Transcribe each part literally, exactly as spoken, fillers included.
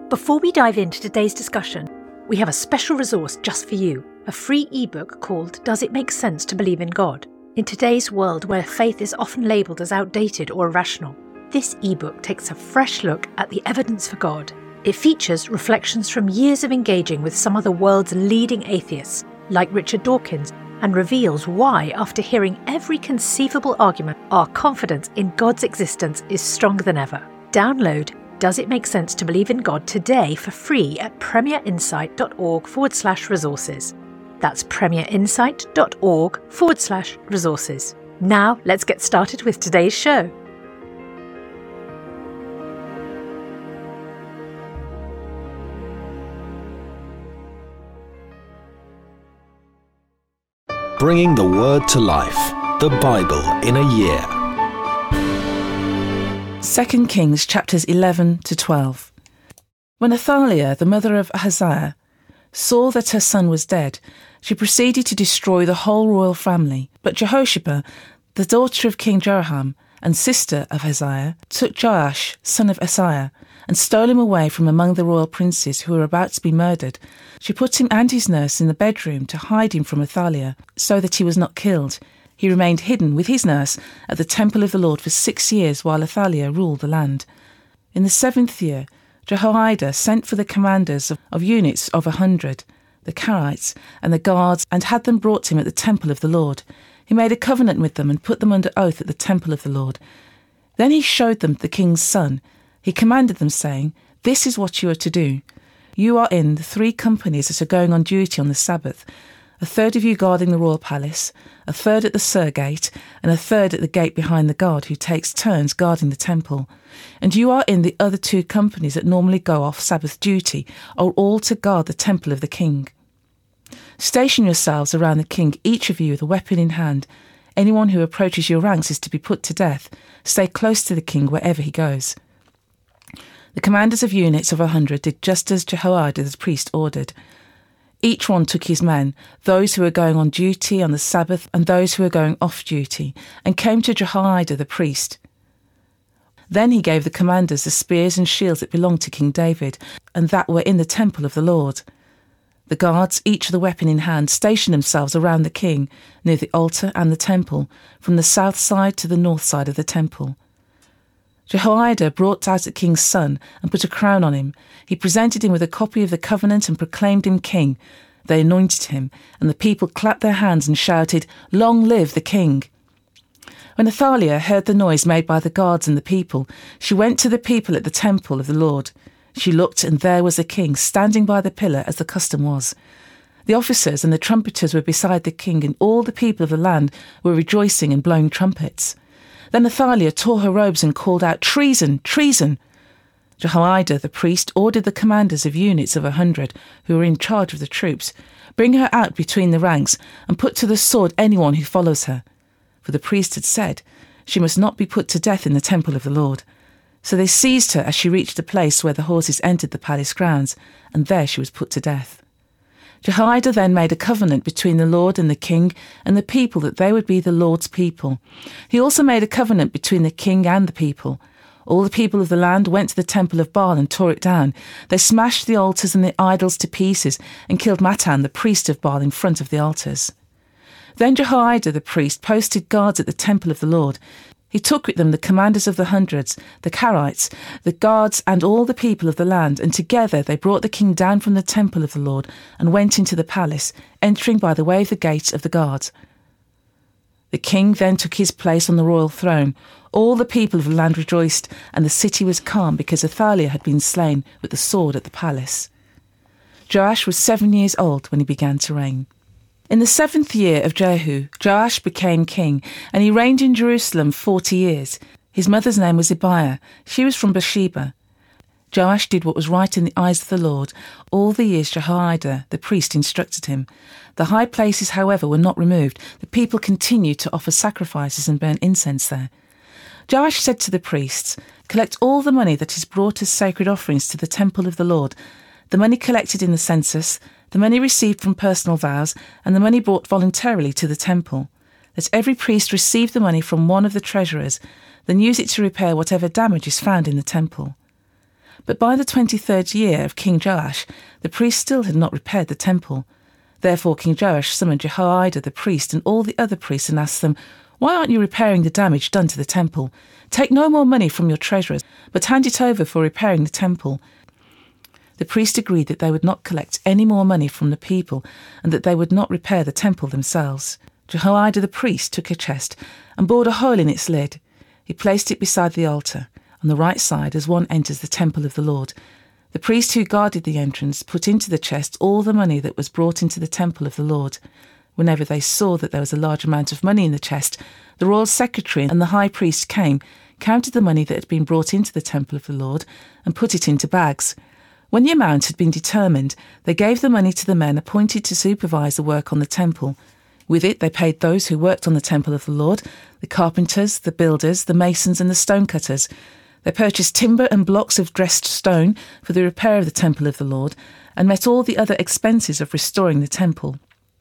Before we dive into today's discussion, we have a special resource just for you, a free ebook called Does It Make Sense to Believe in God? In today's world where faith is often labelled as outdated or irrational, this ebook takes a fresh look at the evidence for God. It features reflections from years of engaging with some of the world's leading atheists, like Richard Dawkins, and reveals why, after hearing every conceivable argument, our confidence in God's existence is stronger than ever. Download Does It Make Sense to Believe in God today for free at premierinsight.org forward slash resources. That's premierinsight.org forward slash resources. Now let's get started with today's show. Bringing the Word to life, the Bible in a year. Second Kings chapters eleven to twelve. When Athaliah, the mother of Ahaziah, saw that her son was dead, she proceeded to destroy the whole royal family. But Jehoshaphat, the daughter of King Jehoram and sister of Ahaziah, took Joash, son of Ahaziah, and stole him away from among the royal princes who were about to be murdered. She put him and his nurse in the bedroom to hide him from Athaliah, so that he was not killed. He remained hidden with his nurse at the temple of the Lord for six years while Athaliah ruled the land. In the seventh year, Jehoiada sent for the commanders of, of units of a hundred, the Karaites and the guards, and had them brought to him at the temple of the Lord. He made a covenant with them and put them under oath at the temple of the Lord. Then he showed them the king's son. He commanded them, saying, "This is what you are to do. You are in the three companies that are going on duty on the Sabbath, a third of you guarding the royal palace, a third at the Sur Gate, and a third at the gate behind the guard who takes turns guarding the temple. And you are in the other two companies that normally go off Sabbath duty, are all to guard the temple of the king. Station yourselves around the king, each of you with a weapon in hand. Anyone who approaches your ranks is to be put to death. Stay close to the king wherever he goes." The commanders of units of a hundred did just as Jehoiada the priest ordered. Each one took his men, those who were going on duty on the Sabbath and those who were going off duty, and came to Jehoiada the priest. Then he gave the commanders the spears and shields that belonged to King David, and that were in the temple of the Lord. The guards, each with a weapon in hand, stationed themselves around the king, near the altar and the temple, from the south side to the north side of the temple. Jehoiada brought out the king's son and put a crown on him. He presented him with a copy of the covenant and proclaimed him king. They anointed him, and the people clapped their hands and shouted, "Long live the king!" When Athaliah heard the noise made by the guards and the people, she went to the people at the temple of the Lord. She looked, and there was the king, standing by the pillar as the custom was. The officers and the trumpeters were beside the king, and all the people of the land were rejoicing and blowing trumpets. Then Athaliah tore her robes and called out, "Treason! Treason!" Jehoiada the priest ordered the commanders of units of a hundred, who were in charge of the troops, "Bring her out between the ranks, and put to the sword anyone who follows her." For the priest had said, "She must not be put to death in the temple of the Lord." So they seized her as she reached the place where the horses entered the palace grounds, and there she was put to death. Jehoiada then made a covenant between the Lord and the king and the people that they would be the Lord's people. He also made a covenant between the king and the people. All the people of the land went to the temple of Baal and tore it down. They smashed the altars and the idols to pieces and killed Mattan, the priest of Baal, in front of the altars. Then Jehoiada the priest posted guards at the temple of the Lord. He took with them the commanders of the hundreds, the Karaites, the guards, and all the people of the land, and together they brought the king down from the temple of the Lord and went into the palace, entering by the way of the gates of the guards. The king then took his place on the royal throne. All the people of the land rejoiced, and the city was calm because Athaliah had been slain with the sword at the palace. Joash was seven years old when he began to reign. In the seventh year of Jehu, Joash became king, and he reigned in Jerusalem forty years. His mother's name was Zibiah. She was from Beersheba. Joash did what was right in the eyes of the Lord all the years Jehoiada, the priest, instructed him. The high places, however, were not removed. The people continued to offer sacrifices and burn incense there. Joash said to the priests, "Collect all the money that is brought as sacred offerings to the temple of the Lord, the money collected in the census, the money received from personal vows, and the money brought voluntarily to the temple. Let every priest receive the money from one of the treasurers, then use it to repair whatever damage is found in the temple." But by the twenty-third year of King Joash, the priests still had not repaired the temple. Therefore King Joash summoned Jehoiada the priest and all the other priests and asked them, "Why aren't you repairing the damage done to the temple? Take no more money from your treasurers, but hand it over for repairing the temple." The priest agreed that they would not collect any more money from the people and that they would not repair the temple themselves. Jehoiada the priest took a chest and bored a hole in its lid. He placed it beside the altar, on the right side as one enters the temple of the Lord. The priest who guarded the entrance put into the chest all the money that was brought into the temple of the Lord. Whenever they saw that there was a large amount of money in the chest, the royal secretary and the high priest came, counted the money that had been brought into the temple of the Lord, and put it into bags. When the amount had been determined, they gave the money to the men appointed to supervise the work on the temple. With it they paid those who worked on the temple of the Lord, the carpenters, the builders, the masons and the stonecutters. They purchased timber and blocks of dressed stone for the repair of the temple of the Lord, and met all the other expenses of restoring the temple.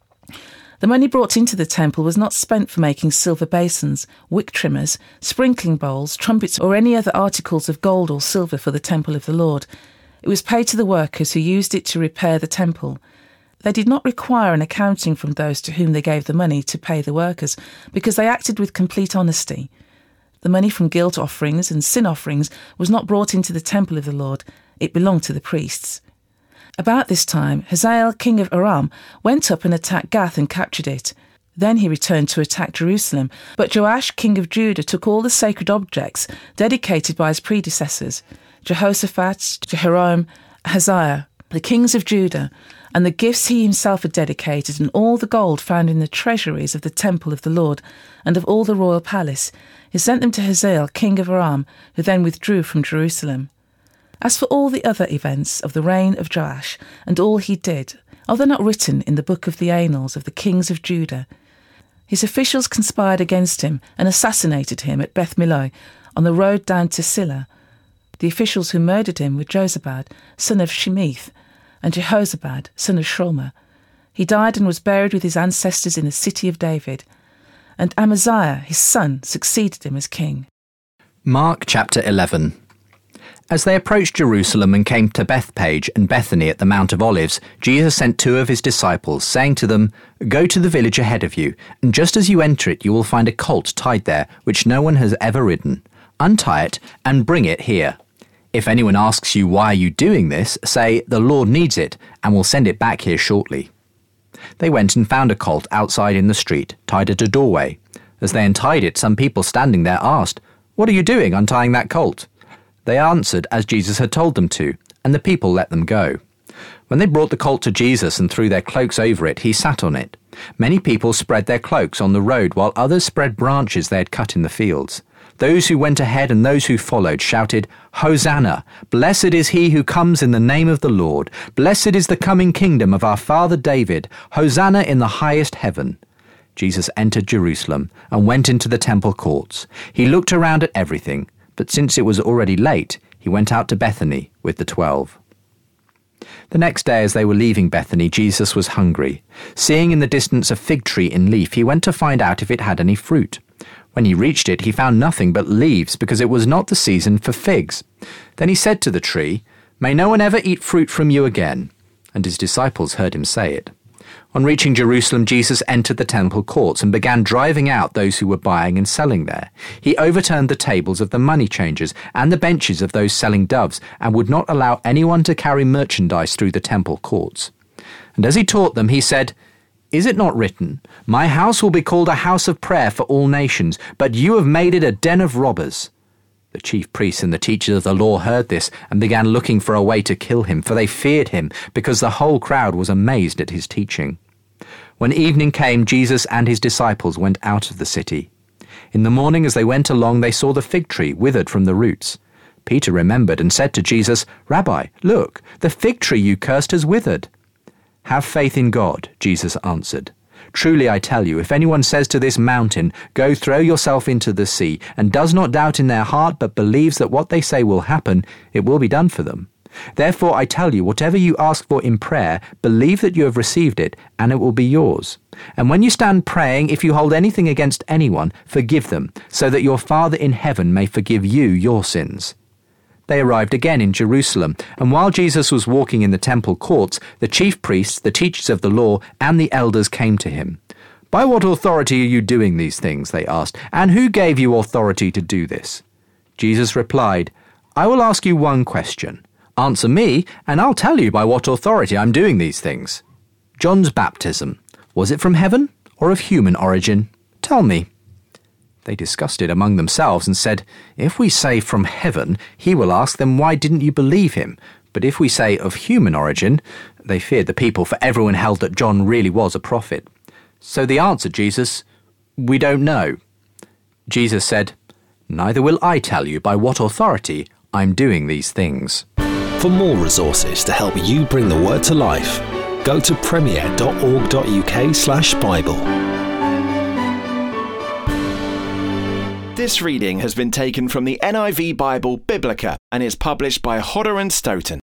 The money brought into the temple was not spent for making silver basins, wick trimmers, sprinkling bowls, trumpets, or any other articles of gold or silver for the temple of the Lord. It was paid to the workers who used it to repair the temple. They did not require an accounting from those to whom they gave the money to pay the workers, because they acted with complete honesty. The money from guilt offerings and sin offerings was not brought into the temple of the Lord. It belonged to the priests. About this time, Hazael, king of Aram, went up and attacked Gath and captured it. Then he returned to attack Jerusalem. But Joash, king of Judah, took all the sacred objects dedicated by his predecessors, Jehoshaphat, Jehoram, Hazael, the kings of Judah, and the gifts he himself had dedicated, and all the gold found in the treasuries of the temple of the Lord, and of all the royal palace. He sent them to Hazael, king of Aram, who then withdrew from Jerusalem. As for all the other events of the reign of Joash, and all he did, are they not written in the book of the annals of the kings of Judah? His officials conspired against him and assassinated him at Beth Millo, on the road down to Silla. The officials who murdered him were Jozabad, son of Shemith, and Jehozabad, son of Shomer. He died and was buried with his ancestors in the city of David. And Amaziah, his son, succeeded him as king. Mark chapter eleven. As they approached Jerusalem and came to Bethpage and Bethany at the Mount of Olives, Jesus sent two of his disciples, saying to them, "Go to the village ahead of you, and just as you enter it you will find a colt tied there, which no one has ever ridden. Untie it and bring it here. If anyone asks you why are you doing this, say, 'The Lord needs it, and will send it back here shortly.'" They went and found a colt outside in the street, tied at a doorway. As they untied it, some people standing there asked, "What are you doing untying that colt?" They answered as Jesus had told them to, and the people let them go. When they brought the colt to Jesus and threw their cloaks over it, he sat on it. Many people spread their cloaks on the road, while others spread branches they had cut in the fields. Those who went ahead and those who followed shouted, "Hosanna! Blessed is he who comes in the name of the Lord. Blessed is the coming kingdom of our father David. Hosanna in the highest heaven." Jesus entered Jerusalem and went into the temple courts. He looked around at everything, but since it was already late, he went out to Bethany with the twelve. The next day as they were leaving Bethany, Jesus was hungry. Seeing in the distance a fig tree in leaf, he went to find out if it had any fruit. When he reached it, he found nothing but leaves, because it was not the season for figs. Then he said to the tree, "May no one ever eat fruit from you again." And his disciples heard him say it. On reaching Jerusalem, Jesus entered the temple courts and began driving out those who were buying and selling there. He overturned the tables of the money changers and the benches of those selling doves, and would not allow anyone to carry merchandise through the temple courts. And as he taught them, he said, "Is it not written, 'My house will be called a house of prayer for all nations,' but you have made it a den of robbers"? The chief priests and the teachers of the law heard this and began looking for a way to kill him, for they feared him, because the whole crowd was amazed at his teaching. When evening came, Jesus and his disciples went out of the city. In the morning as they went along, they saw the fig tree withered from the roots. Peter remembered and said to Jesus, "Rabbi, look, the fig tree you cursed has withered." "Have faith in God," Jesus answered. "Truly I tell you, if anyone says to this mountain, 'Go throw yourself into the sea,' and does not doubt in their heart, but believes that what they say will happen, it will be done for them. Therefore I tell you, whatever you ask for in prayer, believe that you have received it, and it will be yours. And when you stand praying, if you hold anything against anyone, forgive them, so that your Father in heaven may forgive you your sins." they arrived again in Jerusalem, and while Jesus was walking in the temple courts, the chief priests, the teachers of the law, and the elders came to him. "By what authority are you doing these things?" they asked, "and who gave you authority to do this?" Jesus replied, "I will ask you one question. Answer me, and I'll tell you by what authority I'm doing these things. John's baptism, was it from heaven or of human origin? Tell me." They discussed it among themselves and said, "If we say from heaven, he will ask them, why didn't you believe him? But if we say of human origin," they feared the people, for everyone held that John really was a prophet. So they answered Jesus, "We don't know." Jesus said, "Neither will I tell you by what authority I'm doing these things." For more resources to help you bring the word to life, go to premier.org.uk slash Bible. This reading has been taken from the N I V Bible Biblica and is published by Hodder and Stoughton.